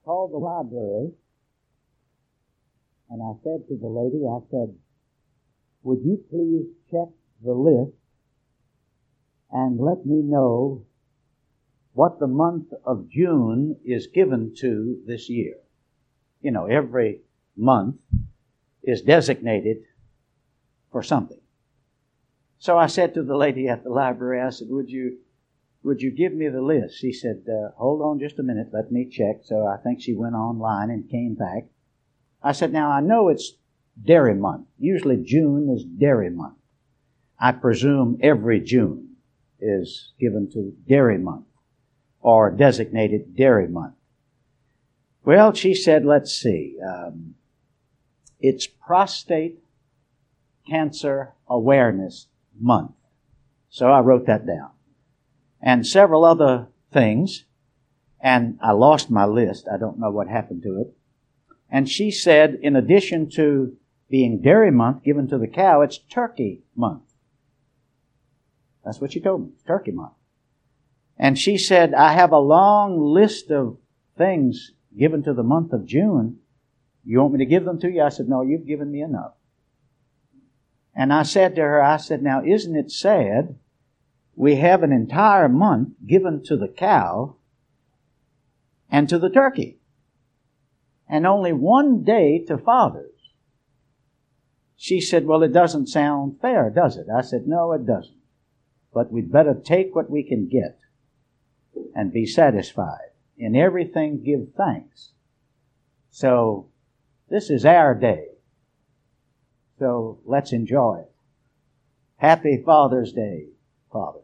called the library, and I said to the lady, I said, would you please check the list and let me know what the month of June is given to this year? You know, every month is designated for something. So I said to the lady at the library, I said, would you give me the list? She said, hold on just a minute, let me check. So I think she went online and came back. I said, now I know it's dairy month. Usually June is dairy month. I presume every June is given to dairy month or designated dairy month. Well, she said, let's see. It's Prostate Cancer Awareness Month. So I wrote that down. And several other things. And I lost my list. I don't know what happened to it. And she said, in addition to being dairy month given to the cow, it's turkey month. That's what she told me. It's turkey month. And she said, I have a long list of things given to the month of June. You want me to give them to you? I said, no, you've given me enough. And I said to her, I said, now isn't it sad we have an entire month given to the cow and to the turkey, and only one day to fathers? She said, well, it doesn't sound fair, does it? I said, no, it doesn't. But we'd better take what we can get and be satisfied. In everything, give thanks. So this is our day. So let's enjoy it. Happy Father's Day, fathers.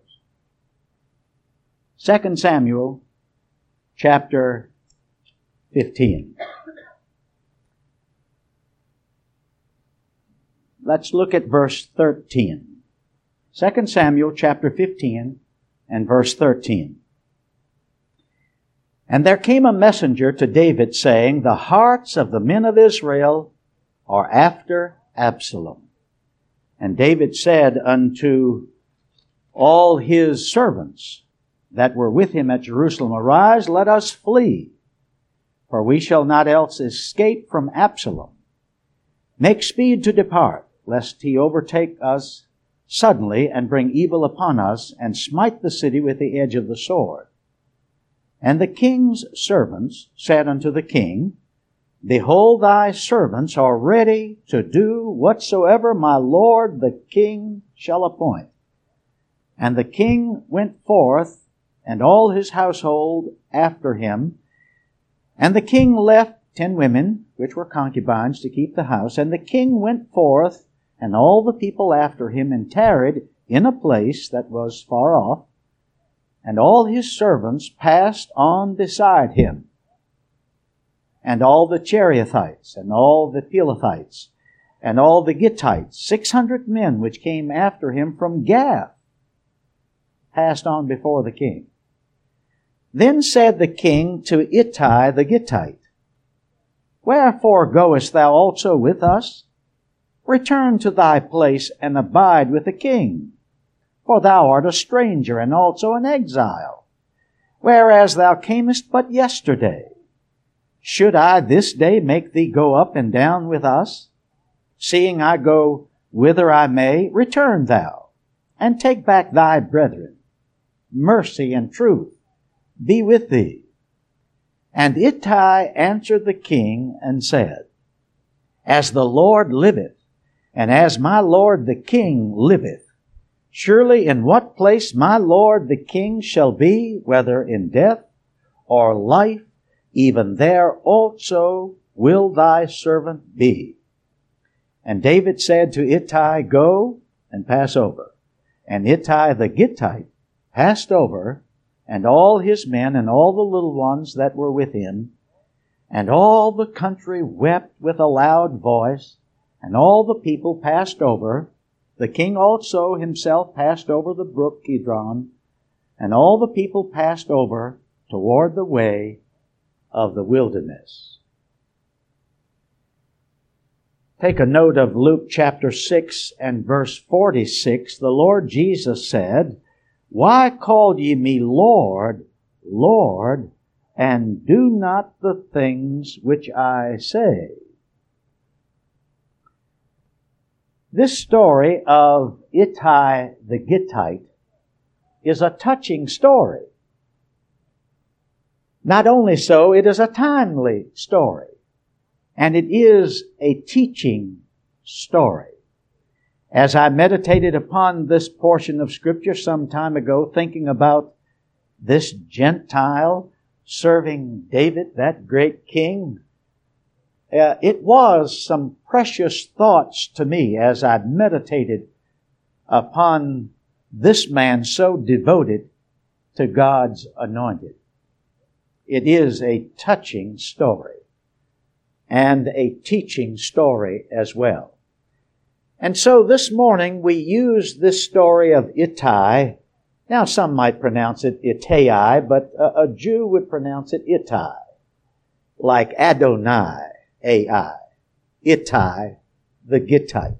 2 Samuel chapter 15. Let's look at verse 13. 2 Samuel chapter 15 and verse 13. And there came a messenger to David, saying, the hearts of the men of Israel are after Absalom. And David said unto all his servants that were with him at Jerusalem, arise, let us flee, for we shall not else escape from Absalom. Make speed to depart, lest he overtake us suddenly and bring evil upon us, and smite the city with the edge of the sword. And the king's servants said unto the king, behold, thy servants are ready to do whatsoever my lord the king shall appoint. And the king went forth, and all his household after him. And the king left 10 women, which were concubines, to keep the house. And the king went forth, and all the people after him, and tarried in a place that was far off. And all his servants passed on beside him. And all the Cherethites, and all the Pelethites, and all the Gittites, 600 men which came after him from Gath, passed on before the king. Then said the king to Ittai the Gittite, wherefore goest thou also with us? Return to thy place, and abide with the king. For thou art a stranger, and also an exile, whereas thou camest but yesterday. Should I this day make thee go up and down with us? Seeing I go whither I may, return thou, and take back thy brethren. Mercy and truth be with thee. And Ittai answered the king and said, as the Lord liveth, and as my lord the king liveth, surely in what place my lord the king shall be, whether in death or life, even there also will thy servant be. And David said to Ittai, go and pass over. And Ittai the Gittite passed over, and all his men and all the little ones that were with him. And all the country wept with a loud voice, and all the people passed over. The king also himself passed over the brook Kidron, and all the people passed over toward the way of the wilderness. Take a note of Luke chapter 6 and verse 46. The Lord Jesus said, why call ye me Lord, Lord, and do not the things which I say. This story of Ittai the Gittite is a touching story. Not only so, it is a timely story. And it is a teaching story. As I meditated upon this portion of Scripture some time ago, thinking about this Gentile serving David, that great king, it was some precious thoughts to me as I meditated upon this man so devoted to God's anointed. It is a touching story and a teaching story as well. And so this morning we use this story of Ittai. Now some might pronounce it Ittai, but a Jew would pronounce it Ittai, like Adonai, A-I, Ittai the Gittite.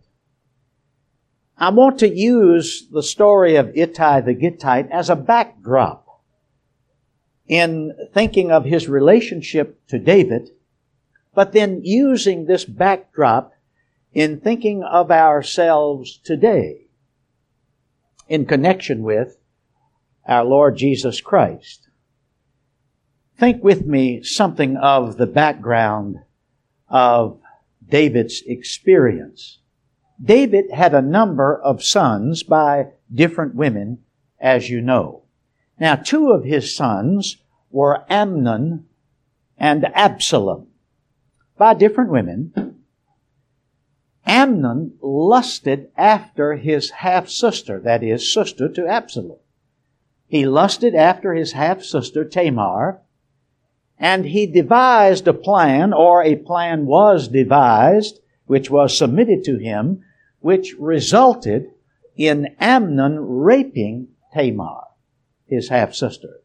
I want to use the story of Ittai the Gittite as a backdrop in thinking of his relationship to David, but then using this backdrop in thinking of ourselves today in connection with our Lord Jesus Christ. Think with me something of the background of David's experience. David had a number of sons by different women, as you know. Now, two of his sons were Amnon and Absalom, by different women. Amnon lusted after his half-sister, that is, sister to Absalom. He lusted after his half-sister Tamar, and he devised a plan, or a plan was devised, which was submitted to him, which resulted in Amnon raping Tamar, his half-sister.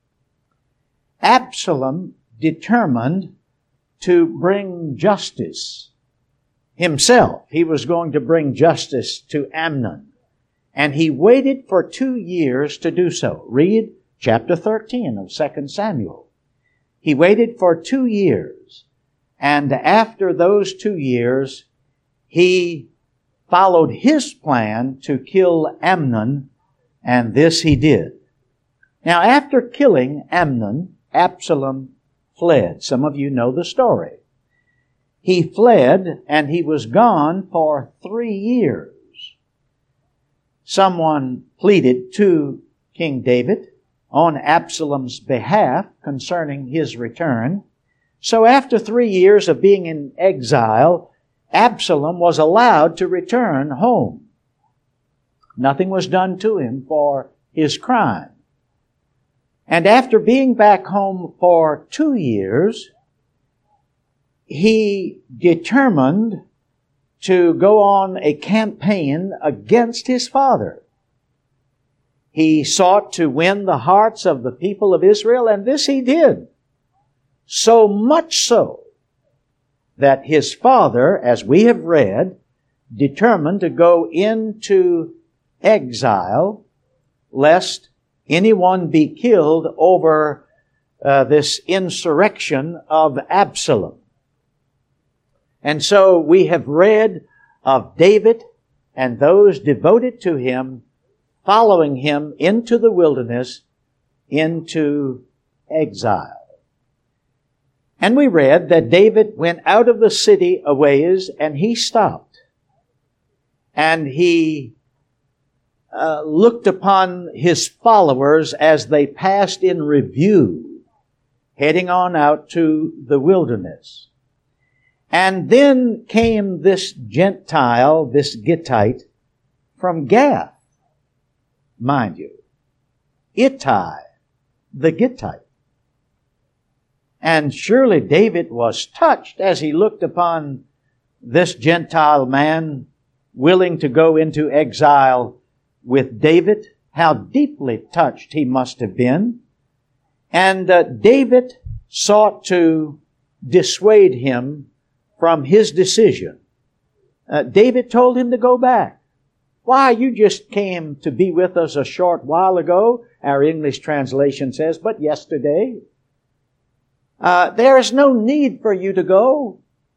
Absalom determined to bring justice himself. He was going to bring justice to Amnon. And he waited for 2 years to do so. Read chapter 13 of 2 Samuel. He waited for 2 years. And after those 2 years, he followed his plan to kill Amnon, and this he did. Now, after killing Amnon, Absalom fled. Some of you know the story. He fled, and he was gone for 3 years. Someone pleaded to King David on Absalom's behalf concerning his return. So after 3 years of being in exile, Absalom was allowed to return home. Nothing was done to him for his crime. And after being back home for 2 years, he determined to go on a campaign against his father. He sought to win the hearts of the people of Israel, and this he did. So much so that his father, as we have read, determined to go into exile lest anyone be killed over this insurrection of Absalom. And so we have read of David and those devoted to him following him into the wilderness, into exile. And we read that David went out of the city a ways and he stopped. And he looked upon his followers as they passed in review, heading on out to the wilderness. And then came this Gentile, this Gittite, from Gath, mind you. Ittai, the Gittite. And surely David was touched as he looked upon this Gentile man willing to go into exile with David. How deeply touched he must have been. And David sought to dissuade him from his decision. David told him to go back. Why, you just came to be with us a short while ago. Our English translation says, but yesterday. There is no need for you to go.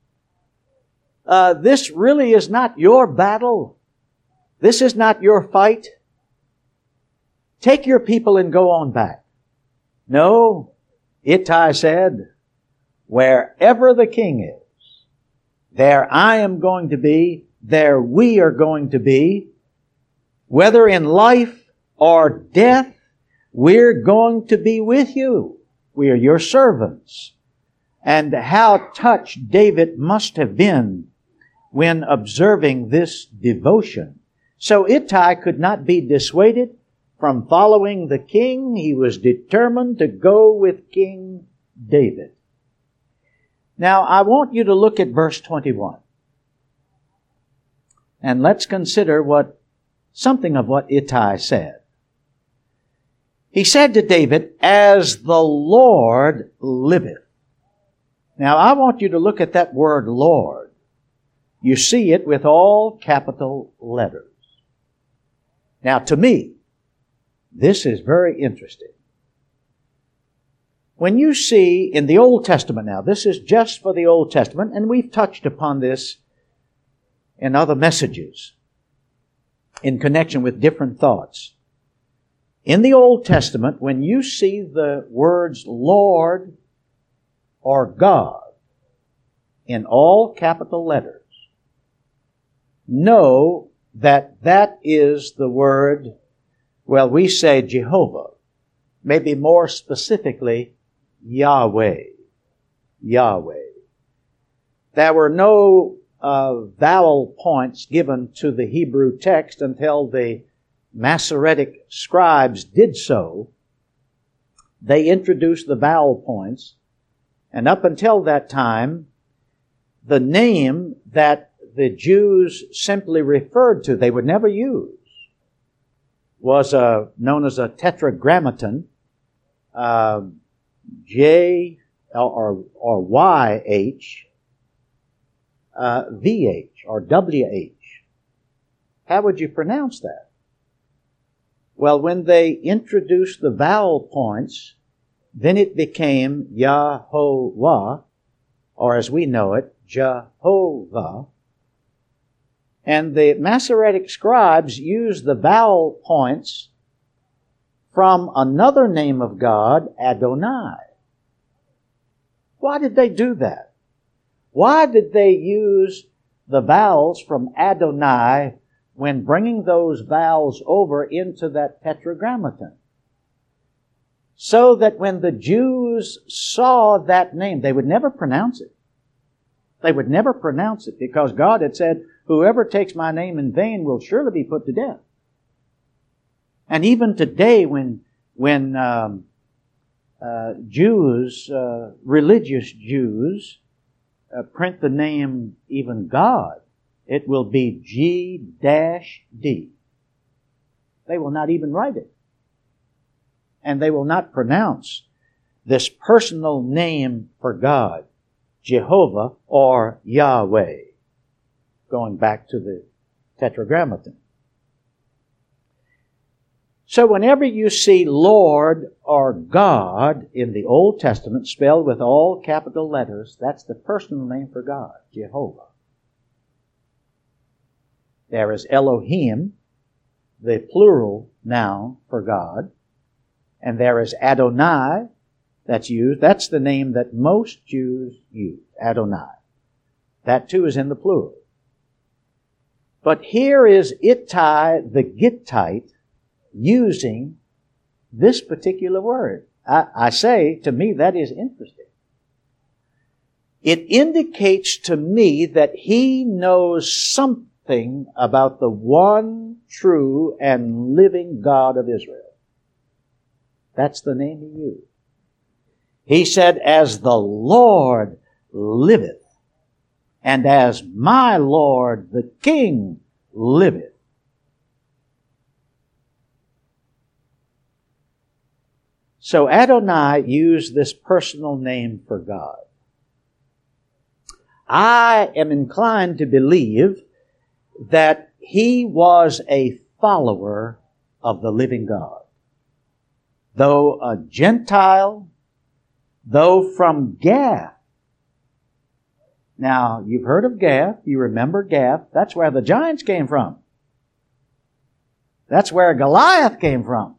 This really is not your battle. This is not your fight. Take your people and go on back. No, Ittai said, wherever the king is, there I am going to be, there we are going to be. Whether in life or death, we're going to be with you. We are your servants. And how touched David must have been when observing this devotion. So Ittai could not be dissuaded from following the king. He was determined to go with King David. Now, I want you to look at verse 21. And let's consider something of what Ittai said. He said to David, "As the Lord liveth." Now, I want you to look at that word Lord. You see it with all capital letters. Now, to me, this is very interesting. When you see in the Old Testament now, this is just for the Old Testament, and we've touched upon this in other messages in connection with different thoughts. In the Old Testament, when you see the words Lord or God in all capital letters, know that that is the word, well, we say Jehovah, maybe more specifically Yahweh. Yahweh. There were no vowel points given to the Hebrew text until the Masoretic scribes did so. They introduced the vowel points, and up until that time, the name that the Jews simply referred to, they would never use, was known as a tetragrammaton, J or YH, VH or WH. How would you pronounce that? Well, when they introduced the vowel points, then it became Yahovah, or as we know it, Jehovah. And the Masoretic scribes used the vowel points from another name of God, Adonai. Why did they do that? Why did they use the vowels from Adonai when bringing those vowels over into that tetragrammaton? So that when the Jews saw that name, they would never pronounce it. They would never pronounce it because God had said, "Whoever takes my name in vain will surely be put to death." And even today when Jews, religious Jews, print the name even God, it will be G-D. They will not even write it. And they will not pronounce this personal name for God, Jehovah or Yahweh, going back to the Tetragrammaton. So whenever you see Lord or God in the Old Testament spelled with all capital letters, that's the personal name for God, Jehovah. There is Elohim, the plural noun for God, and there is Adonai that's used. That's the name that most Jews use, Adonai. That too is in the plural. But here is Ittai the Gittite using this particular word. I say, to me, that is interesting. It indicates to me that he knows something about the one true and living God of Israel. That's the name he used. He said, "As the Lord liveth, and as my Lord the King liveth." So Adonai used this personal name for God. I am inclined to believe that he was a follower of the living God. Though a Gentile, though from Gath. Now, you've heard of Gath. You remember Gath. That's where the giants came from. That's where Goliath came from.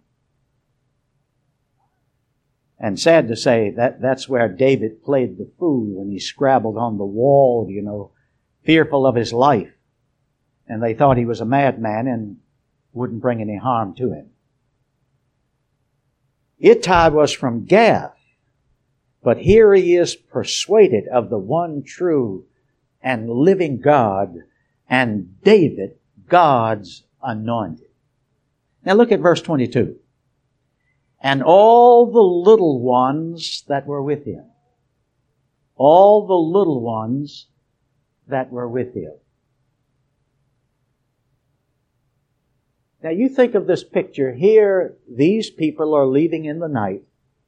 And sad to say, that's where David played the fool when he scrabbled on the wall, fearful of his life. And they thought he was a madman and wouldn't bring any harm to him. Ittai was from Gath, but here he is persuaded of the one true and living God, and David, God's anointed. Now look at verse 22. And all the little ones that were with him. All the little ones that were with him. Now you think of this picture. Here, these people are leaving in the night.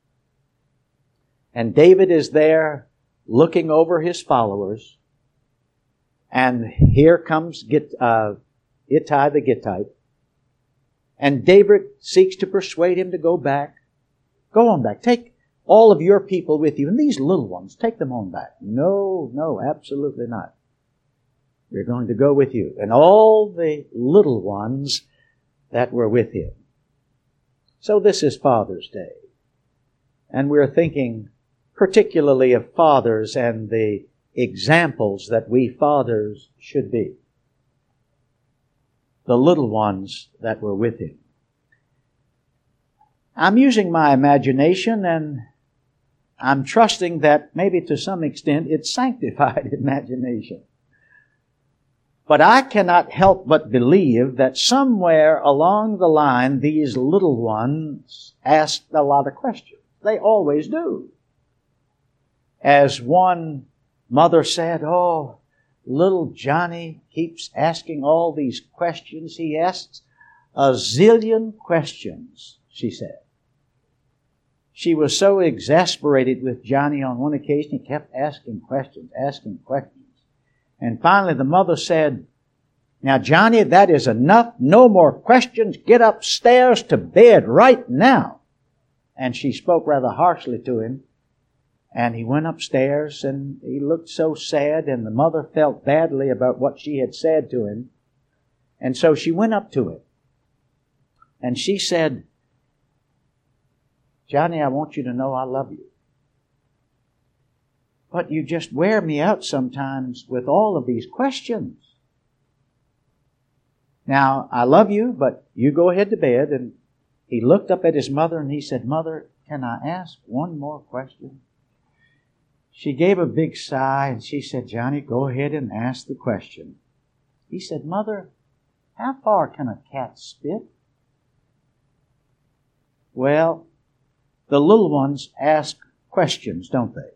And David is there looking over his followers. And here comes Ittai the Gittite. And David seeks to persuade him to go back. Go on back. Take all of your people with you. And these little ones, take them on back. No, absolutely not. We're going to go with you. And all the little ones that were with him. So this is Father's Day. And we're thinking particularly of fathers and the examples that we fathers should be. The little ones that were with him. I'm using my imagination, and I'm trusting that maybe to some extent it's sanctified imagination. But I cannot help but believe that somewhere along the line these little ones asked a lot of questions. They always do. As one mother said, "Oh, little Johnny keeps asking all these questions. He asks a zillion questions," she said. She was so exasperated with Johnny on one occasion, he kept asking questions. And finally the mother said, "Now Johnny, that is enough. No more questions. Get upstairs to bed right now." And she spoke rather harshly to him. And he went upstairs and he looked so sad, and the mother felt badly about what she had said to him. And so she went up to him. And she said, "Johnny, I want you to know I love you. But you just wear me out sometimes with all of these questions. Now, I love you, but you go ahead to bed." And he looked up at his mother and he said, "Mother, can I ask one more question?" She gave a big sigh and she said, "Johnny, go ahead and ask the question." He said, "Mother, how far can a cat spit?" Well, the little ones ask questions, don't they?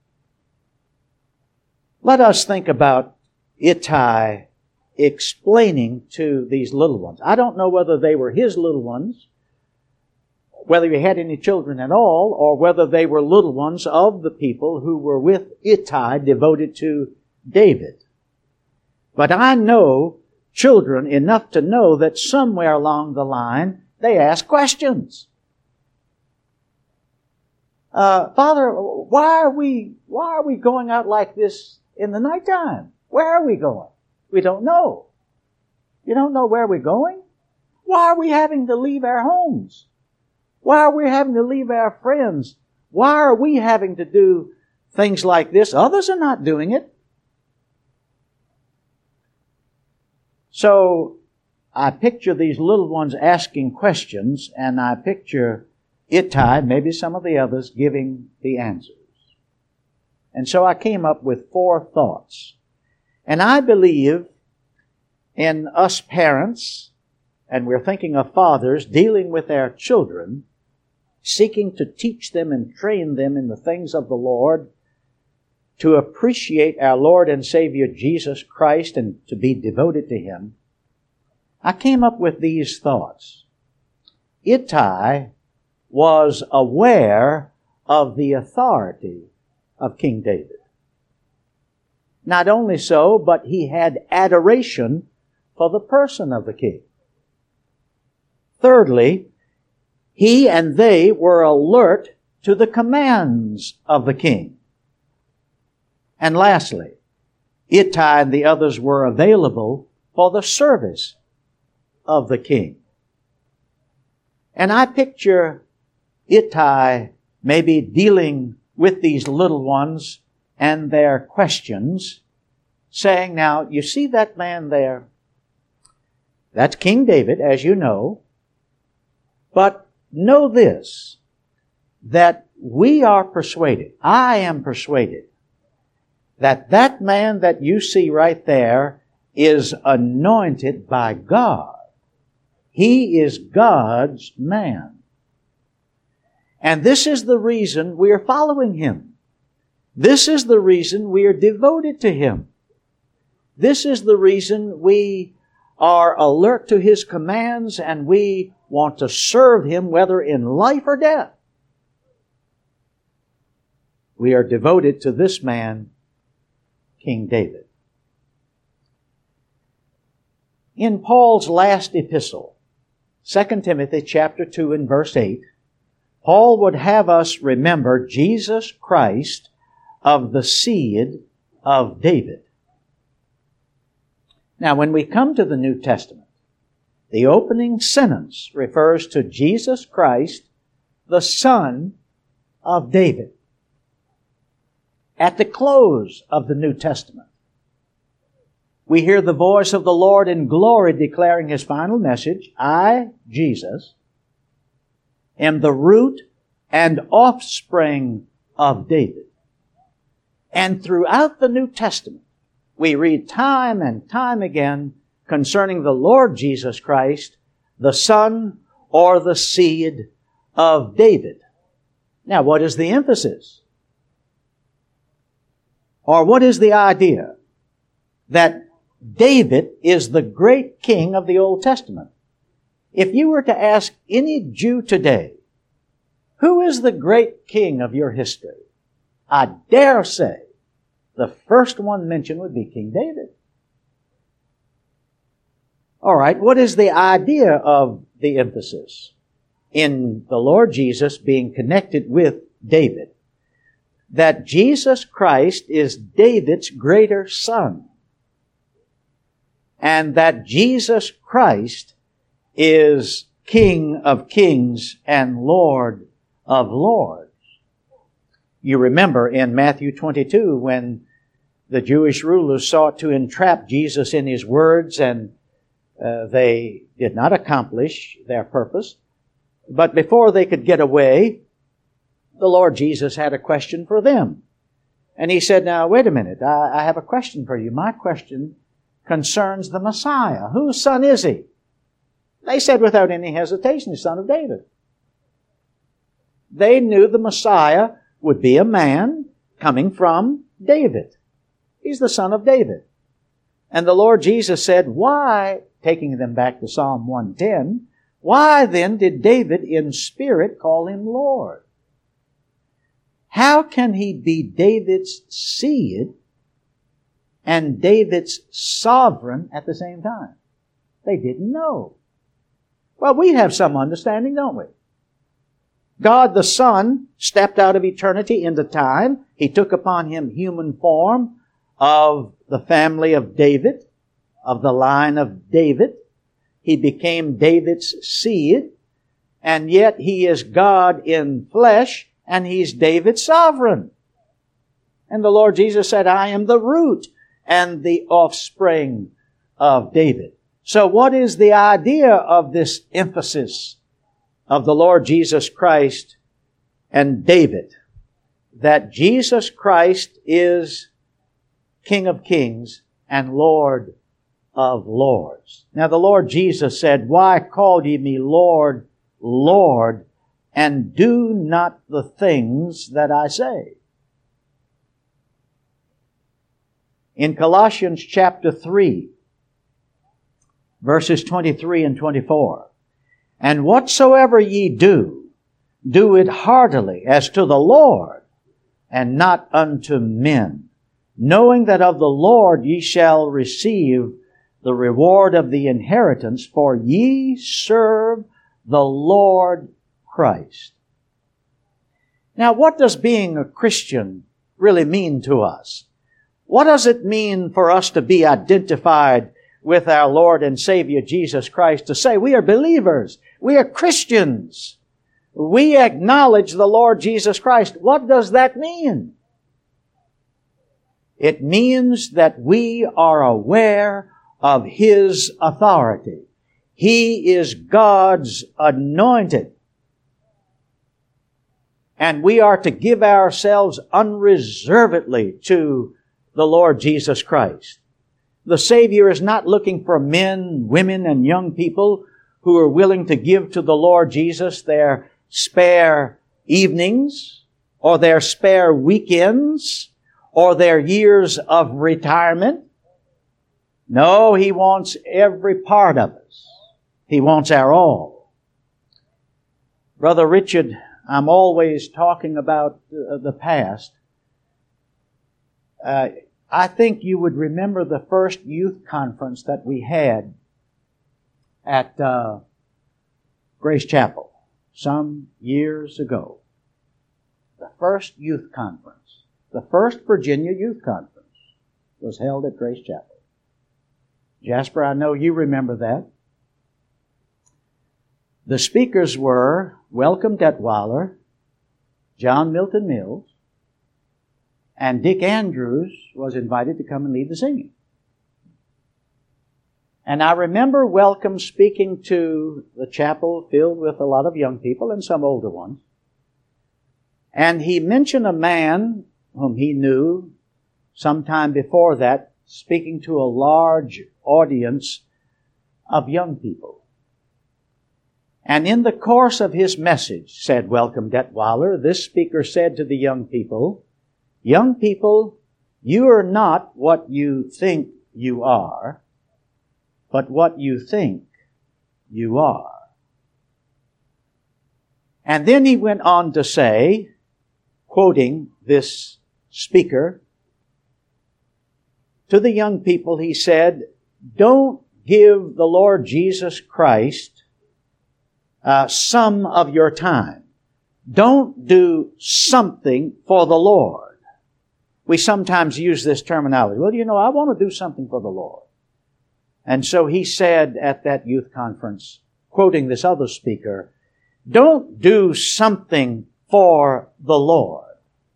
Let us think about Ittai explaining to these little ones. I don't know whether they were his little ones, whether he had any children at all, or whether they were little ones of the people who were with Ittai devoted to David. But I know children enough to know that somewhere along the line they ask questions. "Father, why are we going out like this in the nighttime? Where are we going?" We don't know. You don't know where we're going? Why are we having to leave our homes? Why are we having to leave our friends? Why are we having to do things like this? Others are not doing it. So I picture these little ones asking questions, and I picture Ittai, maybe some of the others, giving the answers. And so I came up with 4 thoughts. And I believe in us parents, and we're thinking of fathers dealing with their children, seeking to teach them and train them in the things of the Lord, to appreciate our Lord and Savior Jesus Christ and to be devoted to Him. I came up with these thoughts. Ittai was aware of the authority of King David. Not only so, but he had adoration for the person of the king. Thirdly, he and they were alert to the commands of the king. And lastly, Ittai and the others were available for the service of the king. And I picture Ittai maybe dealing with these little ones and their questions, saying, now, you see that man there? That's King David, as you know. But know this, that we are persuaded, I am persuaded, that that man that you see right there is anointed by God. He is God's man. And this is the reason we are following him. This is the reason we are devoted to him. This is the reason we are alert to his commands and we want to serve him whether in life or death. We are devoted to this man, King David. In Paul's last epistle, 2 Timothy chapter 2 and verse 8, Paul would have us remember Jesus Christ of the seed of David. Now, when we come to the New Testament, the opening sentence refers to Jesus Christ, the Son of David. At the close of the New Testament, we hear the voice of the Lord in glory declaring His final message, I, Jesus, am the root and offspring of David. And throughout the New Testament, we read time and time again concerning the Lord Jesus Christ, the Son or the seed of David. Now, what is the emphasis? Or what is the idea? That David is the great king of the Old Testament. If you were to ask any Jew today, who is the great king of your history? I dare say the first one mentioned would be King David. All right, what is the idea of the emphasis in the Lord Jesus being connected with David? That Jesus Christ is David's greater son. And that Jesus Christ is King of kings and Lord of lords. You remember in Matthew 22 when the Jewish rulers sought to entrap Jesus in His words and they did not accomplish their purpose. But before they could get away, the Lord Jesus had a question for them. And He said, now wait a minute, I have a question for you. My question concerns the Messiah. Whose son is He? They said without any hesitation, the son of David. They knew the Messiah would be a man coming from David. He's the son of David. And the Lord Jesus said, why, taking them back to Psalm 110, why then did David in spirit call Him Lord? How can He be David's seed and David's sovereign at the same time? They didn't know. Well, we have some understanding, don't we? God the Son stepped out of eternity into time. He took upon Him human form of the family of David, of the line of David. He became David's seed, and yet He is God in flesh, and He's David's sovereign. And the Lord Jesus said, I am the root and the offspring of David. So what is the idea of this emphasis of the Lord Jesus Christ and David? That Jesus Christ is King of kings and Lord of lords. Now the Lord Jesus said, why call ye me Lord, Lord, and do not the things that I say? In Colossians chapter 3, verses 23 and 24, and whatsoever ye do, do it heartily as to the Lord, and not unto men, knowing that of the Lord ye shall receive the reward of the inheritance, for ye serve the Lord Christ. Now, what does being a Christian really mean to us? What does it mean for us to be identified with our Lord and Savior Jesus Christ, to say we are believers, we are Christians, we acknowledge the Lord Jesus Christ? What does that mean? It means that we are aware of His authority. He is God's anointed. And we are to give ourselves unreservedly to the Lord Jesus Christ. The Savior is not looking for men, women, and young people who are willing to give to the Lord Jesus their spare evenings, or their spare weekends, or their years of retirement. No, He wants every part of us. He wants our all. Brother Richard, I'm always talking about the past. I think you would remember the first youth conference that we had at Grace Chapel some years ago. The first youth conference, the first Virginia youth conference, was held at Grace Chapel. Jasper, I know you remember that. The speakers were Welcome Detweiler, John Milton Mills, and Dick Andrews was invited to come and lead the singing. And I remember Welcome speaking to the chapel filled with a lot of young people and some older ones. And he mentioned a man whom he knew sometime before that, speaking to a large audience of young people. And in the course of his message, said Welcome Detweiler, this speaker said to the young people, you are not what you think you are, but what you think you are. And then he went on to say, quoting this speaker, to the young people he said, don't give the Lord Jesus Christ some of your time. Don't do something for the Lord. We sometimes use this terminology. Well, I want to do something for the Lord. And so he said at that youth conference, quoting this other speaker, don't do something for the Lord.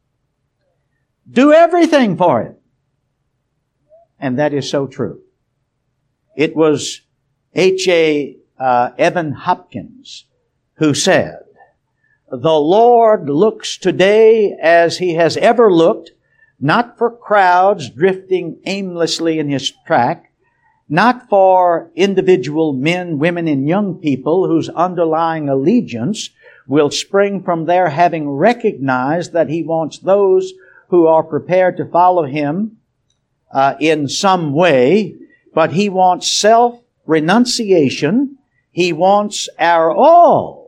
Do everything for Him. And that is so true. It was H.A. Evan Hopkins who said, the Lord looks today as He has ever looked, not for crowds drifting aimlessly in His track, not for individual men, women, and young people whose underlying allegiance will spring from their having recognized that He wants those who are prepared to follow Him in some way, but He wants self-renunciation. He wants our all.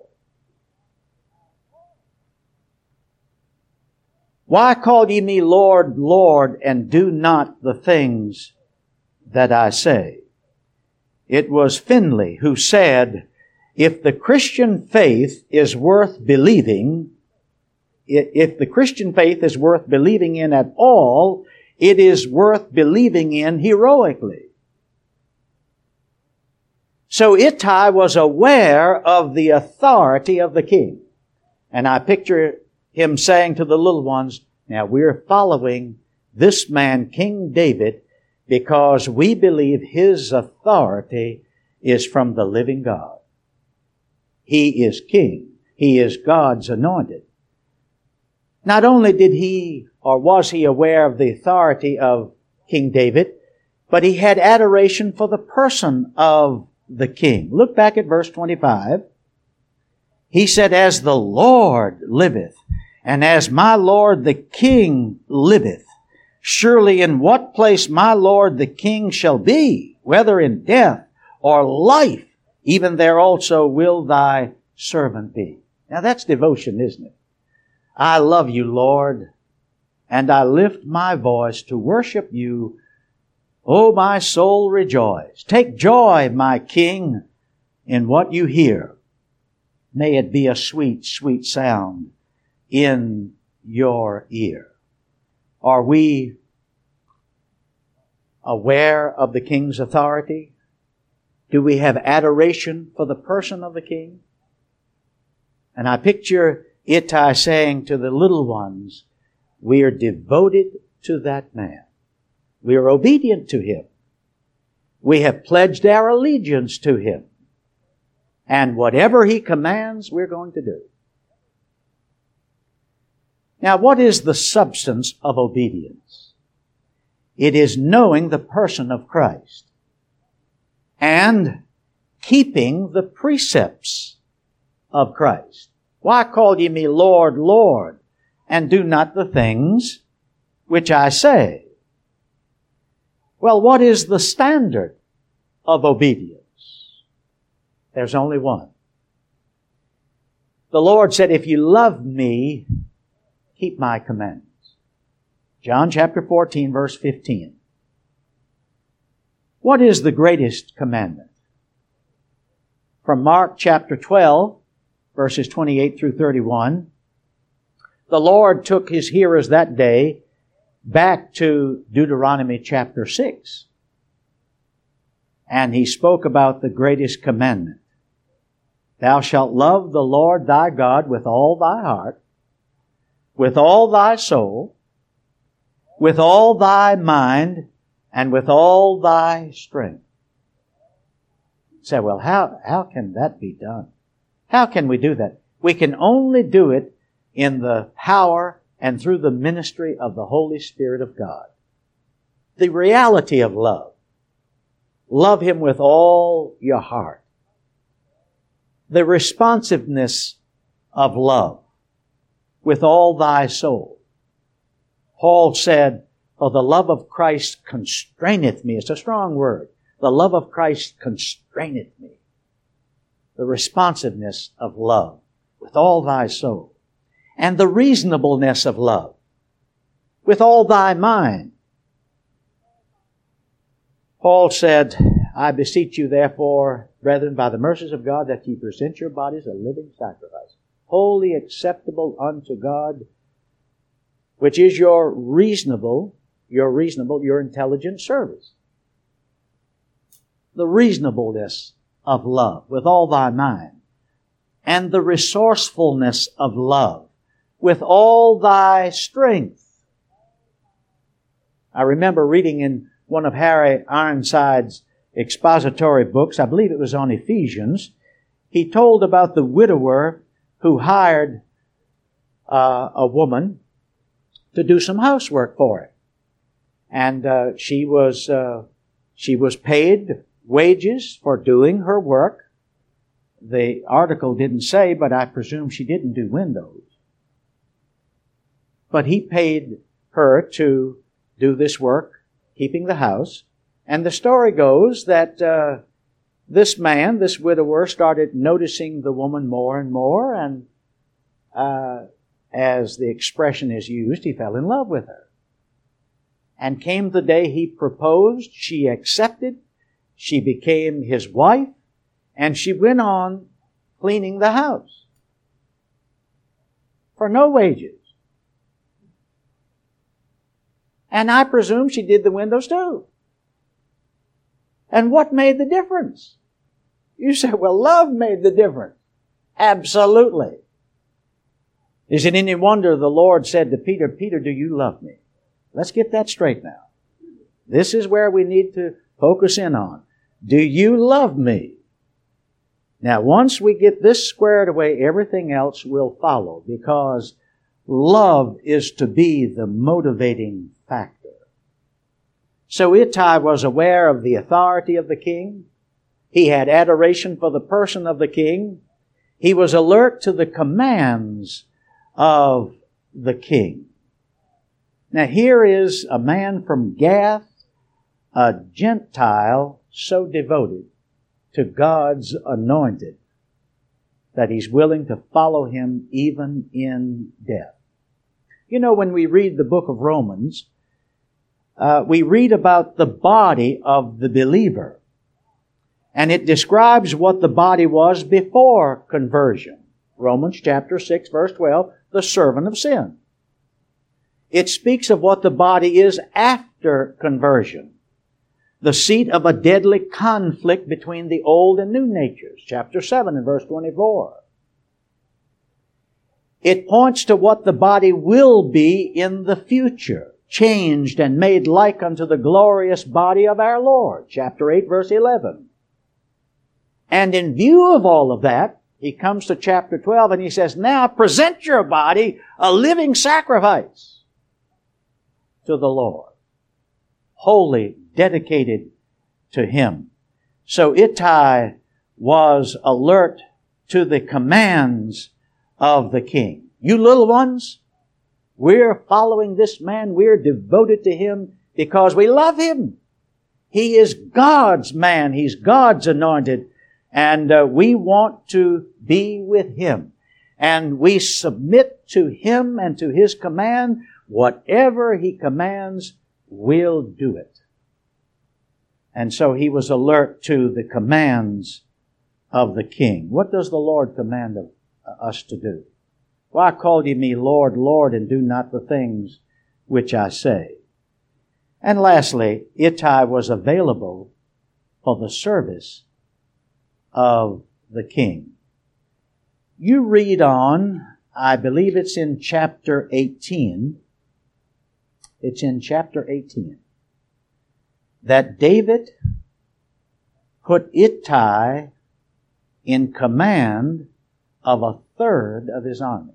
Why call ye me Lord, Lord, and do not the things that I say? It was Finley who said, if the Christian faith is worth believing, if the Christian faith is worth believing in at all, it is worth believing in heroically. So Ittai was aware of the authority of the king. And I picture him saying to the little ones, now we're following this man, King David, because we believe his authority is from the living God. He is king. He is God's anointed. Not only did he or was he aware of the authority of King David, but he had adoration for the person of the king. Look back at verse 25. He said, as the Lord liveth, and as my Lord the King liveth, surely in what place my Lord the King shall be, whether in death or life, even there also will thy servant be. Now that's devotion, isn't it? I love you, Lord, and I lift my voice to worship you. O my soul, rejoice. Take joy, my King, in what you hear. May it be a sweet, sweet sound in your ear? Are we aware of the king's authority? Do we have adoration for the person of the king? And I picture Ittai saying to the little ones, we are devoted to that man. We are obedient to him. We have pledged our allegiance to him. And whatever he commands, we're going to do. Now, what is the substance of obedience? It is knowing the person of Christ and keeping the precepts of Christ. Why call ye me Lord, Lord, and do not the things which I say? Well, what is the standard of obedience? There's only one. The Lord said, if you love me, keep my commandments. John chapter 14, verse 15. What is the greatest commandment? From Mark chapter 12, verses 28 through 31, the Lord took His hearers that day back to Deuteronomy chapter 6. And He spoke about the greatest commandment. Thou shalt love the Lord thy God with all thy heart, with all thy soul, with all thy mind, and with all thy strength. You say, well, how can that be done? How can we do that? We can only do it in the power and through the ministry of the Holy Spirit of God. The reality of love. Love Him with all your heart. The responsiveness of love with all thy soul. Paul said, for the love of Christ constraineth me. It's a strong word. The love of Christ constraineth me. The responsiveness of love with all thy soul. And the reasonableness of love with all thy mind. Paul said, I beseech you therefore, brethren, by the mercies of God, that ye present your bodies a living sacrifice, wholly acceptable unto God, which is your intelligent service. The reasonableness of love with all thy mind, and the resourcefulness of love with all thy strength. I remember reading in one of Harry Ironside's expository books, I believe it was on Ephesians, he told about the widower who hired a woman to do some housework for it. And she was paid wages for doing her work. The article didn't say, but I presume she didn't do windows. But he paid her to do this work, keeping the house. And the story goes that this widower, started noticing the woman more and more, and as the expression is used, he fell in love with her. And came the day he proposed, she accepted, she became his wife, and she went on cleaning the house for no wages. And I presume she did the windows too. And what made the difference? You say, well, love made the difference. Absolutely. Is it any wonder the Lord said to Peter, Peter, do you love me? Let's get that straight now. This is where we need to focus in on. Do you love me? Now, once we get this squared away, everything else will follow, because love is to be the motivating factor. So Ittai was aware of the authority of the king. He had adoration for the person of the king. He was alert to the commands of the king. Now here is a man from Gath, a Gentile, so devoted to God's anointed that he's willing to follow Him even in death. You know, when we read the book of Romans, we read about the body of the believer. And it describes what the body was before conversion. Romans chapter 6, verse 12, the servant of sin. It speaks of what the body is after conversion, the seat of a deadly conflict between the old and new natures, chapter 7 and verse 24. It points to what the body will be in the future, changed and made like unto the glorious body of our Lord, chapter 8, verse 11. And in view of all of that, he comes to chapter 12 and he says, now present your body a living sacrifice to the Lord, wholly dedicated to Him. So Ittai was alert to the commands of the king. You little ones, we're following this man. We're devoted to him because we love him. He is God's man. He's God's anointed. And we want to be with him. And we submit to him and to his command. Whatever he commands, we'll do it. And so he was alert to the commands of the king. What does the Lord command us to do? Why call ye me Lord, Lord, and do not the things which I say? And lastly, Ittai was available for the service of the king. You read on, I believe it's in chapter 18. It's in chapter 18 that David put Ittai in command of a third of his army.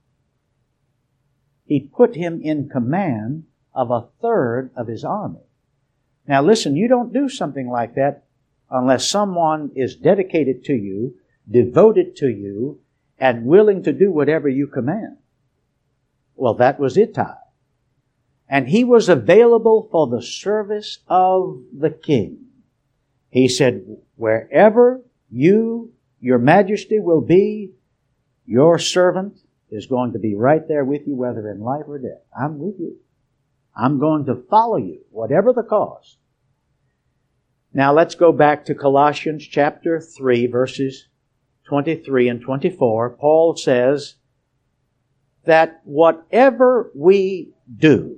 He put him in command of a third of his army. Now listen, you don't do something like that unless someone is dedicated to you, devoted to you, and willing to do whatever you command. Well, that was Ittai. And he was available for the service of the king. He said, wherever your majesty will be, your servant is going to be right there with you, whether in life or death. I'm with you. I'm going to follow you, whatever the cost. Now let's go back to Colossians chapter 3, verses 23 and 24. Paul says that whatever we do,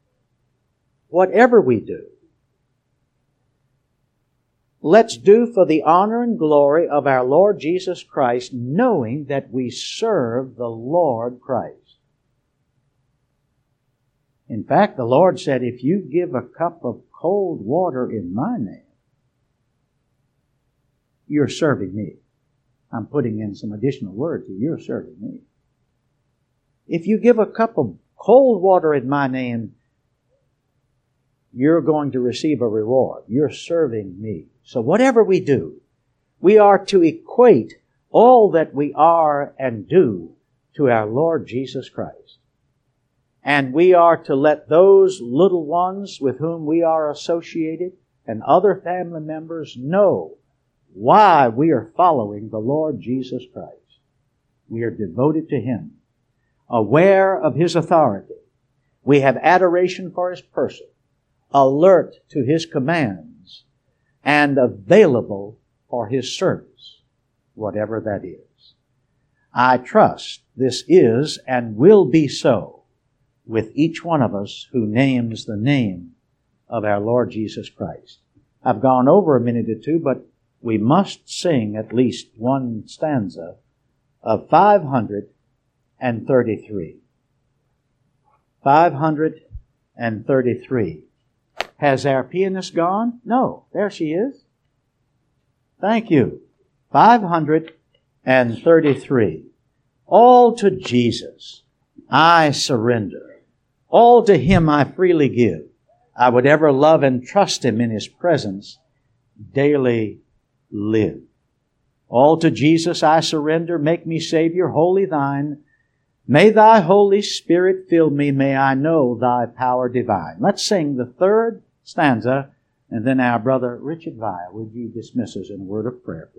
let's do for the honor and glory of our Lord Jesus Christ, knowing that we serve the Lord Christ. In fact, the Lord said, if you give a cup of cold water in my name, you're serving me. I'm putting in some additional words here. You're serving me. If you give a cup of cold water in my name, you're going to receive a reward. You're serving me. So whatever we do, we are to equate all that we are and do to our Lord Jesus Christ. And we are to let those little ones with whom we are associated and other family members know why we are following the Lord Jesus Christ. We are devoted to Him, aware of His authority. We have adoration for His person, alert to His commands, and available for His service, whatever that is. I trust this is and will be so with each one of us who names the name of our Lord Jesus Christ. I've gone over a minute or two, but we must sing at least one stanza of 533. 533. Has our pianist gone? No, there she is. Thank you. 533. All to Jesus I surrender. All to Him I freely give. I would ever love and trust Him in His presence daily live. All to Jesus I surrender. Make me Savior, wholly Thine. May Thy Holy Spirit fill me. May I know Thy power divine. Let's sing the third stanza, and then our brother Richard Vile, would you dismiss us in a word of prayer?